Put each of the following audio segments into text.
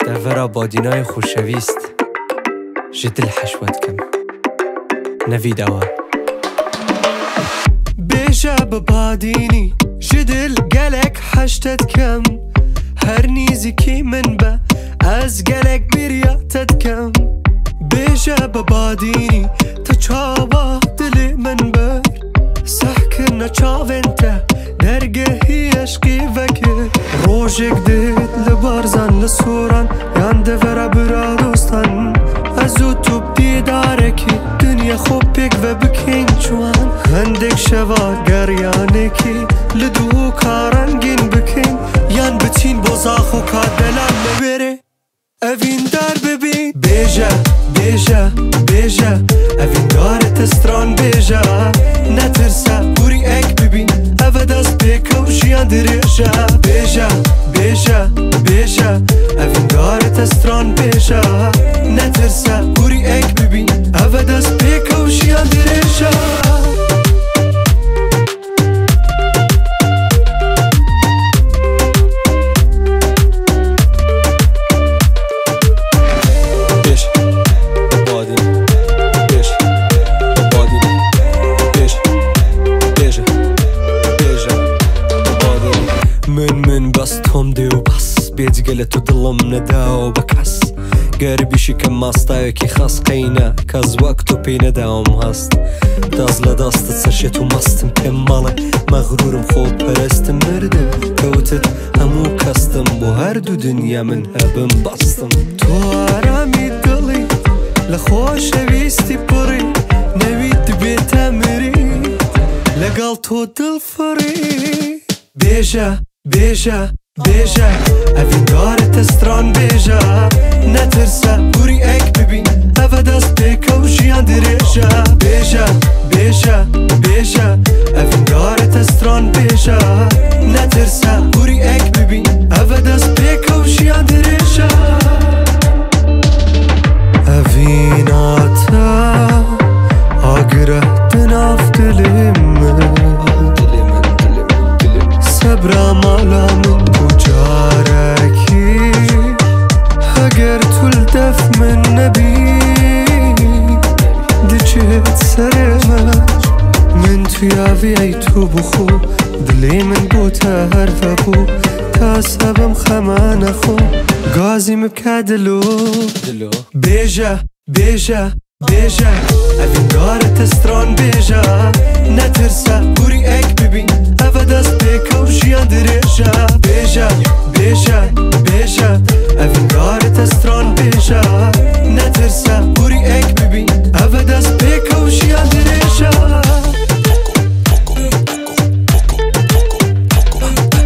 دەڤەرە بادینای خوشەویست ji dil heşwet kim nevîdawa bêje bi badînî ji dil gelek heştet kem her nîzikî min be ez gelek bêriya te dikem bêje bi badînî te çawa dilê min ber sehkirine çavên te dergehî eşqî vekir rojek dêt li barzan li soran yan devera bira dostan ez û tu dîdarekî dinya xwe pêk ve bikên ciwan hindek şeva geryanekî li dû karengîn bikên yan biçîn bo zax û kadelan bibêrê evîn derbibîn bêje bêje bêje evîn darê te stran bêje netirse hûrî ek bibîn ev dest pêkew jiyan dirêje bêje bêje bêje evîn darê te stran bêje netirse hûrî ek bibîn ev dest pêkew jiyan dirêje من بس تۆم دێ و بەس بێجگە لە تو دڵم نەداوە بە کەس گەربیشی کەم ماستاوێکی خەس قەینە کەس وەک تۆ پێی نەداوم هەست دەست لە دەستت سەرشێت و مەستم پێم مەڵێ مەغرورم خۆپەرستم مردم کەوتت هەموو کەستم بۆ هەردوو دنیا من هەبم بەستم تۆ ئارامی دڵی لە خۆشەویستی پڕی نەویت دبێتە مری لەگەڵ تۆ دڵفڕی bêje bêje bêje evîn darê te stran bêje netirse hûrî ek bibîn ev dest pêkew jiyan dirêje bêje bêje bêje evîn darê te stran bêje netirse hûrî ek bibîn ev dest pêkew jiyan dirêje evîna te agire di nav dilê min sebra mala min bu carekî heger tu li def min nebî diçêt serê me min tuya vê ey tu bixwe dilê min bû te her vebû ta sebim xeme nexwe gazî min bike dilo bêje bêje bêje evîn darê te stran bêje netirse hûrî ek bibîn ev dest pêkew jiyan dirêje bêje bêje bêje evîn darê te stran bêje netirse hûrî ek bibîn ev dest pêkew jiyan dirêje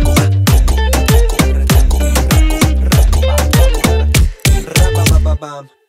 bam